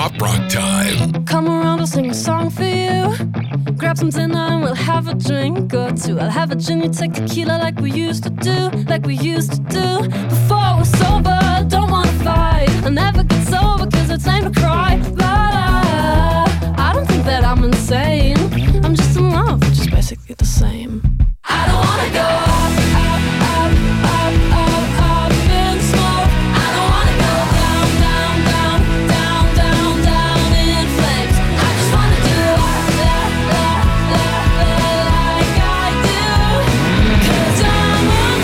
Pop Rock Time. Come around, I'll sing a song for you. Grab some dinner and we'll have a drink or two. I'll have a gin, you take tequila like we used to do. Like we used to do before we're sober. Don't wanna fight, I never get sober cause it's time to cry. But I don't think that I'm insane. I'm just in love, which is basically the same. I don't wanna go up, up, up, up, up, up in smoke. I don't wanna go down, down, down, down, down, down in flames. I just wanna do la, la, la, la, like I do. Cause I'm on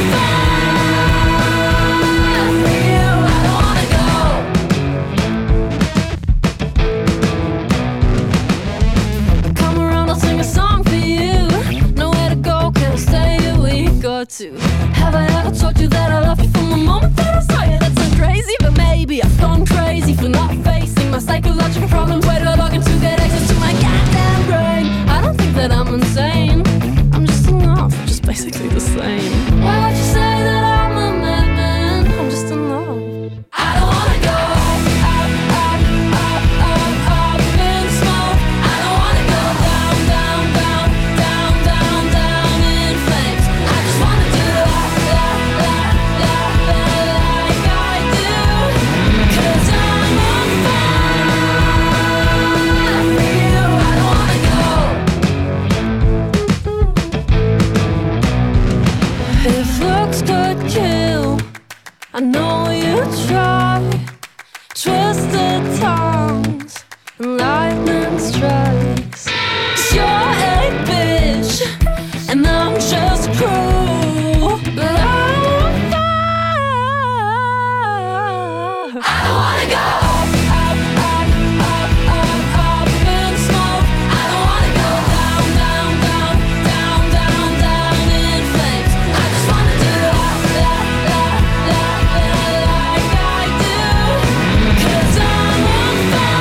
fire for you. I don't wanna go. Come around, I'll sing a song for you. Nowhere to go, can't stay a week or two. Have I ever told you that I love you from the moment that I saw you? That's so crazy, but maybe I've gone crazy for not facing my psychological problems. Way to log in to get access to my goddamn brain. I don't think that I'm insane. I'm just in love, which is basically the same. Why would you say that I'm a madman? I'm just in love. I don't wanna go up, up, up, up, up, up in smoke. I don't wanna go down, down, down, down, down, down in flames. I just wanna do la, la, la, la, la, like I do. Cause I'm on fire for you. I don't wanna go. If looks could kill, I know you try. Twisted tongues and lightning strikes. 'Cause you're a bitch and I'm just cruel, but I'm on fire. I don't wanna go up, up, up, up, up, up in smoke. I don't wanna go down, down, down, down, down, down in flames. I just wanna do la, la, la, la, la, like I do. Cause I'm on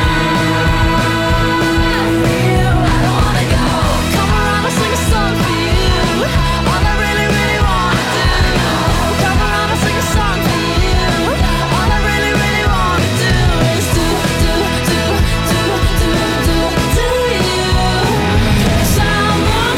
fire for you. I don't wanna go. Come around, I'll sing a song for you. All I really, really wanna do. Come around, I'll sing a song for you. All I really, really wanna do is do you. Cause I'm on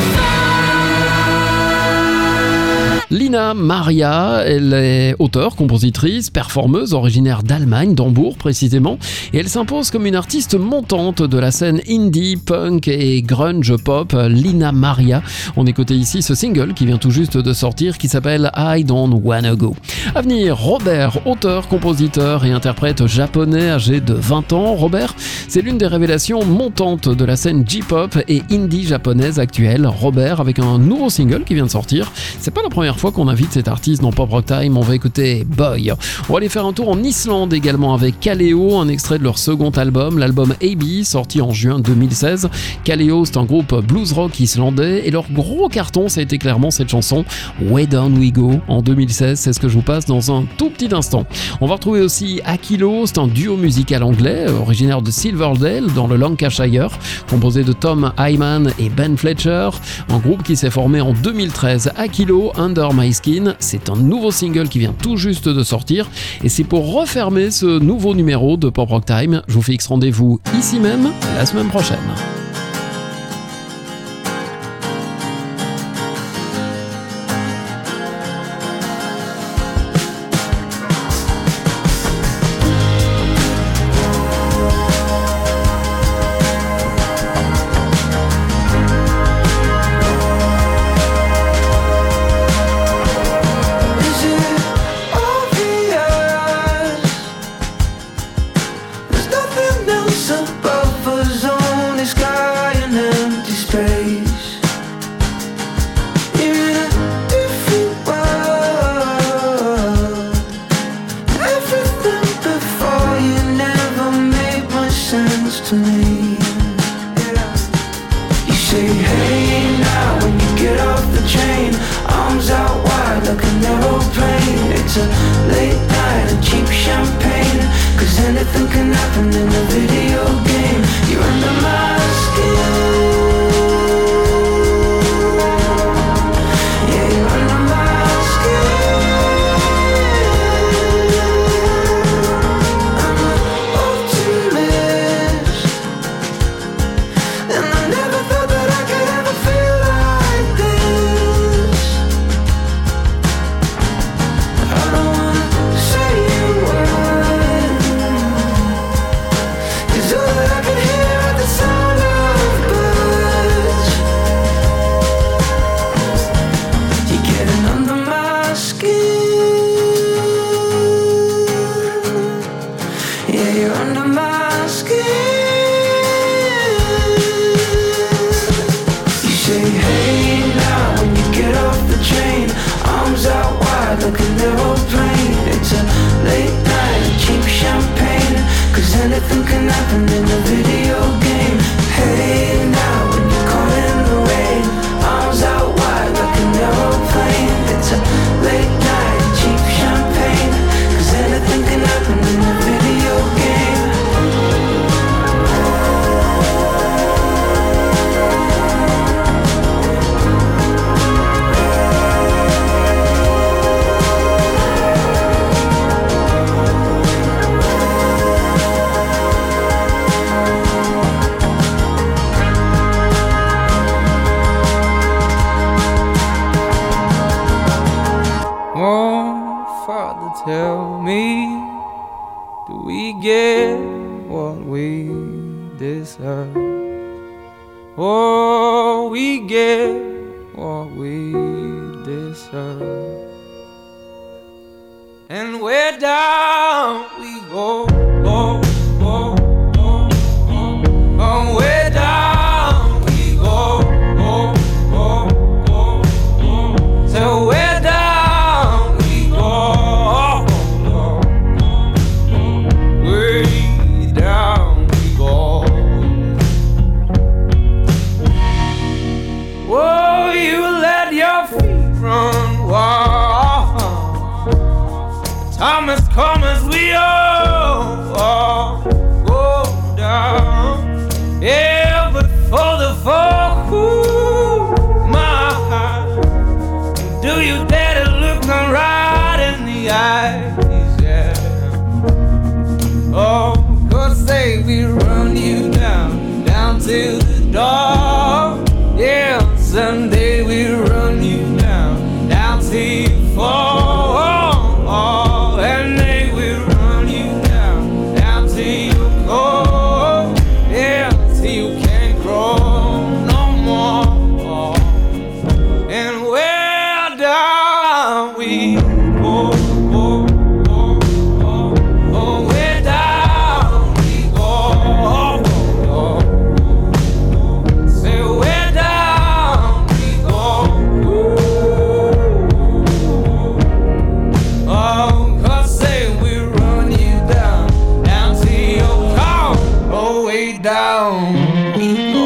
fire. Lina Maria, elle est auteure, compositrice, performeuse, originaire d'Allemagne, d'Hambourg précisément, et elle s'impose comme une artiste montante de la scène indie, punk et grunge pop. Lina Maria, on écoutait ici ce single qui vient tout juste de sortir qui s'appelle I Don't Wanna Go. À venir, Robert, auteur, compositeur et interprète japonais âgé de 20 ans. Robert, c'est l'une des révélations montantes de la scène J-pop et indie japonaise actuelle. Robert avec un nouveau single qui vient de sortir. C'est pas la première fois qu'on invite cet artiste dans Pop Rock Time. On va écouter Boy. On va aller faire un tour en Islande également avec Kaleo, un extrait de leur second album, l'album AB, sorti en juin 2016. Kaleo, c'est un groupe blues rock islandais et leur gros carton, ça a été clairement cette chanson Way Down We Go en 2016. C'est ce que je vous passe dans un tout petit instant. On va retrouver aussi Akilo, c'est un duo musical anglais originaire de Silverdale dans le Lancashire, composé de Tom Hyman et Ben Fletcher, un groupe qui s'est formé en 2013. Akilo, Under My Skin, c'est un nouveau single qui vient tout juste de sortir et c'est pour refermer ce nouveau numéro de Pop Rock Time. Je vous fixe rendez-vous ici même la semaine prochaine. There's nothing else above us on this sky. happened in the video game. Hey now, when you're caught in the rain, arms out wide like an aeroplane. It's a late night, cheap champagne, 'cause anything can happen in the video game. Tell me, do we get what we deserve? Oh, we get what we deserve. And where down we go, oh, oh, oh, oh, oh, where down we go, oh, oh, oh, oh, so where down we go. Oh, you let your feet run wild. Time has come as we all go down. Yeah, but for the fall, my heart, do you dare to look me right in the eyes? Yeah. Oh, 'cause say we run you down to the door. Yeah, someday we run you down till you fall. And they will run you down till you go. Yeah, till you can't grow no more. And where down we go, where down we go. Say where down we go. Oh, 'cause say we run you down till you call. Oh, way down we go.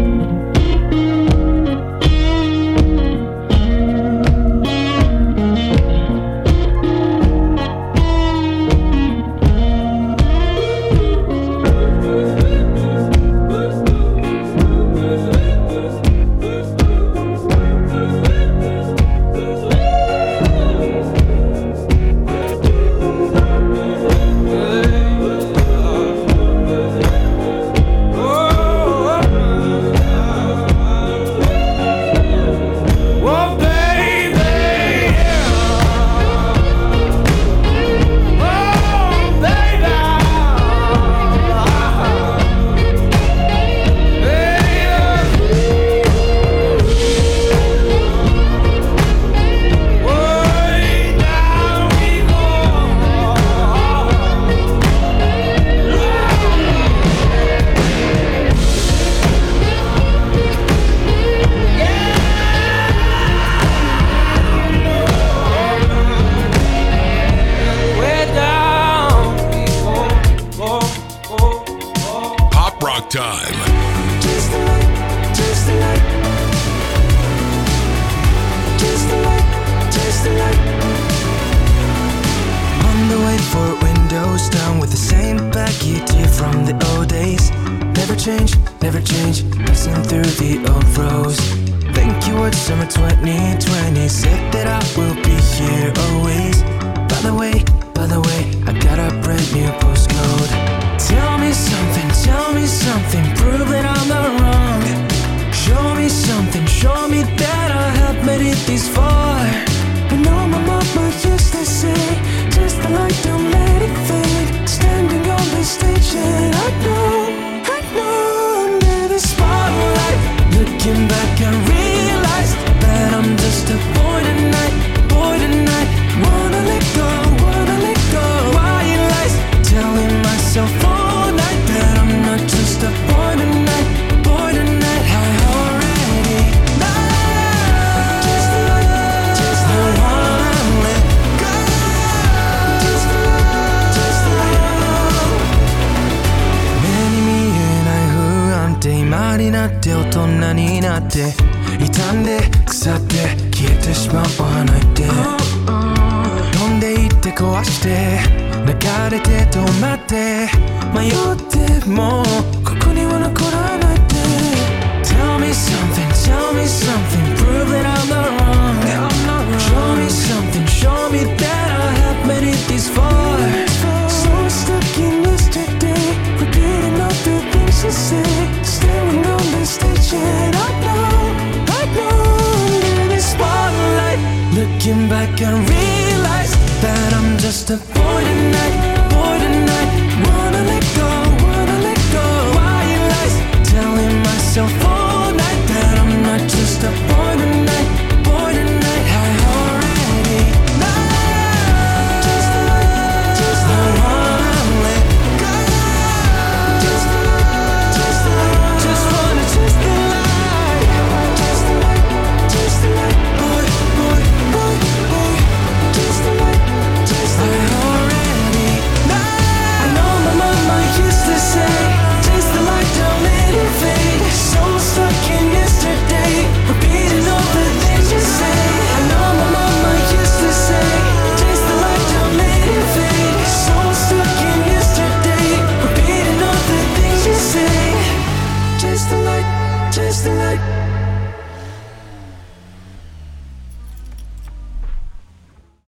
Time. Just the light, just the light. Just the light, just the light. On the way for windows down with the same baggage here from the old days. Never change, passing through the old rows. Thank you, it's summer 2020. Said that I will be here always. By the way, I got a brand new postcode. Tell me something, prove that I'm not wrong. Show me something, show me that I have made it this far. I know my mama used to say, just the light, don't let it fade. Standing on the stage and I know under the spotlight. Looking back I realized that I'm just a boy tonight. Wanna let go. Why lies telling myself all night that I'm 葉になって大人になって傷んで腐って消えてしまわないで飛んでいって壊して流れて止まって迷ってもここには残らないで Tell me something, tell me something Prove that I'm not wrong Show me something, show me that I have made it this far So stuck in yesterday Repeating all the things you say Staring on the stage and I know Under the spotlight Looking back I realize That I'm just a boy tonight Wanna let go Why lies Telling myself all night That I'm not just a boy tonight I already know I wanna let go Just wanna taste the light Boy Taste the light I already know I know my mama used to say Taste the light, don't let it fade So stuck in yesterday Repeating all the things you say I know my mama used to say Taste the light, don't let it fade So stuck in yesterday Repeating all the things you say Taste the light